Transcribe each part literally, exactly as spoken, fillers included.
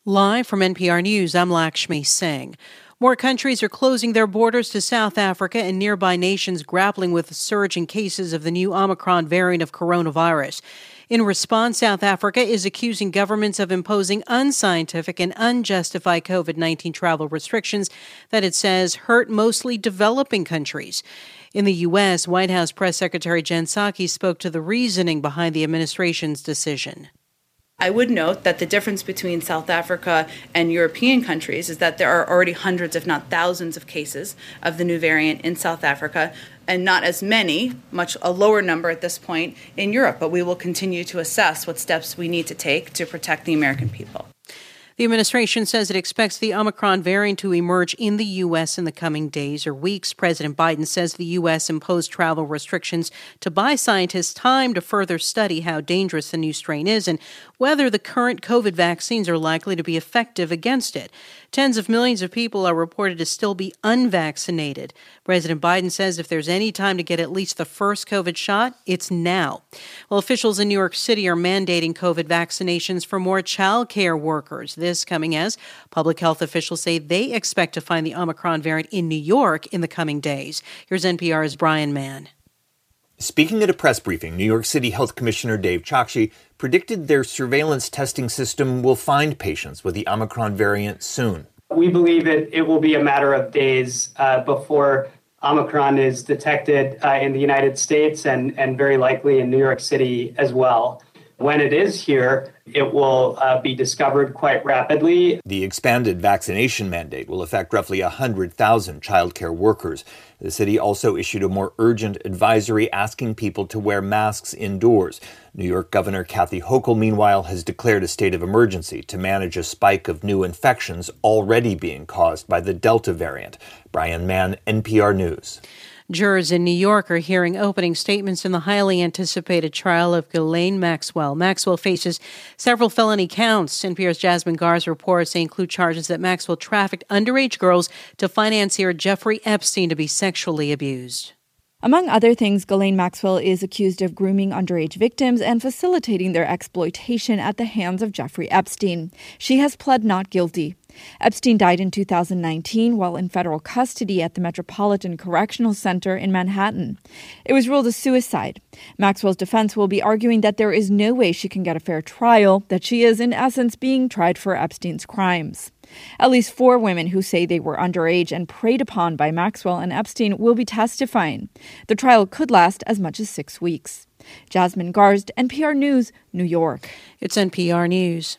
Live from N P R News, I'm Lakshmi Singh. More countries are closing their borders to South Africa and nearby nations grappling with a surge in cases of the new Omicron variant of coronavirus. In response, South Africa is accusing governments of imposing unscientific and unjustified COVID nineteen travel restrictions that it says hurt mostly developing countries. In the U S, White House Press Secretary Jen Psaki spoke to the reasoning behind the administration's decision. I would note that the difference between South Africa and European countries is that there are already hundreds, if not thousands, of cases of the new variant in South Africa, and not as many, much a lower number at this point, in Europe. But we will continue to assess what steps we need to take to protect the American people. The administration says it expects the Omicron variant to emerge in the U S in the coming days or weeks. President Biden says the U S imposed travel restrictions to buy scientists time to further study how dangerous the new strain is and whether the current COVID vaccines are likely to be effective against it. Tens of millions of people are reported to still be unvaccinated. President Biden says if there's any time to get at least the first COVID shot, it's now. Well, officials in New York City are mandating COVID vaccinations for more child care workers. This coming as public health officials say they expect to find the Omicron variant in New York in the coming days. Here's N P R's Brian Mann. Speaking at a press briefing, New York City Health Commissioner Dave Chokshi predicted their surveillance testing system will find patients with the Omicron variant soon. We believe that it will be a matter of days uh, before Omicron is detected uh, in the United States and, and very likely in New York City as well. When it is here, it will uh, be discovered quite rapidly. The expanded vaccination mandate will affect roughly one hundred thousand childcare workers. The city also issued a more urgent advisory asking people to wear masks indoors. New York Governor Kathy Hochul, meanwhile, has declared a state of emergency to manage a spike of new infections already being caused by the Delta variant. Brian Mann, N P R News. Jurors in New York are hearing opening statements in the highly anticipated trial of Ghislaine Maxwell. Maxwell faces several felony counts. N P R's Jasmine Garza reports they include charges that Maxwell trafficked underage girls to financier Jeffrey Epstein to be sexually abused. Among other things, Ghislaine Maxwell is accused of grooming underage victims and facilitating their exploitation at the hands of Jeffrey Epstein. She has pled not guilty. Epstein died in two thousand nineteen while in federal custody at the Metropolitan Correctional Center in Manhattan. It was ruled a suicide. Maxwell's defense will be arguing that there is no way she can get a fair trial, that she is, in essence, being tried for Epstein's crimes. At least four women who say they were underage and preyed upon by Maxwell and Epstein will be testifying. The trial could last as much as six weeks. Jasmine Garza, N P R News, New York. It's N P R News.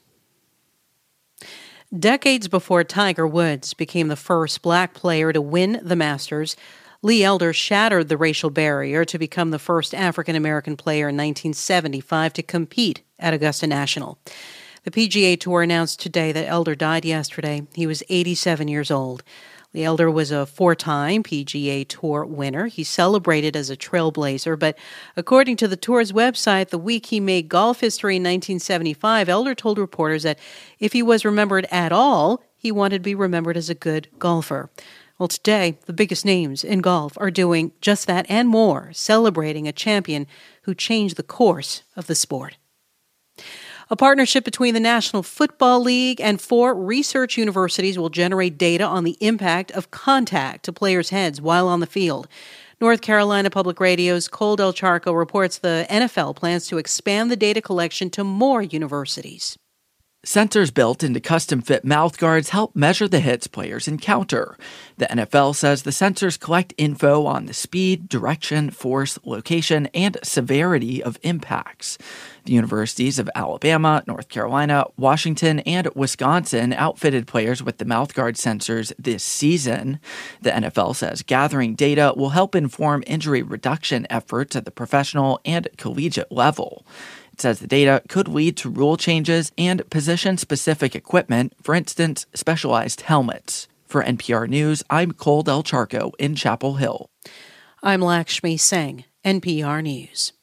Decades before Tiger Woods became the first black player to win the Masters, Lee Elder shattered the racial barrier to become the first African-American player in nineteen seventy-five to compete at Augusta National. The P G A Tour announced today that Elder died yesterday. He was eighty-seven years old. Lee Elder was a four-time P G A Tour winner. He celebrated as a trailblazer, but according to the Tour's website, the week he made golf history in nineteen seventy-five, Elder told reporters that if he was remembered at all, he wanted to be remembered as a good golfer. Well, today, the biggest names in golf are doing just that and more, celebrating a champion who changed the course of the sport. A partnership between the National Football League and four research universities will generate data on the impact of contact to players' heads while on the field. North Carolina Public Radio's Cole Del Charco reports the N F L plans to expand the data collection to more universities. Sensors built into custom-fit mouthguards help measure the hits players encounter. The N F L says the sensors collect info on the speed, direction, force, location, and severity of impacts. The universities of Alabama, North Carolina, Washington, and Wisconsin outfitted players with the mouthguard sensors this season. The N F L says gathering data will help inform injury reduction efforts at the professional and collegiate level. It says the data could lead to rule changes and position-specific equipment, for instance, specialized helmets. For N P R News, I'm Cole Del Charco in Chapel Hill. I'm Lakshmi Singh, N P R News.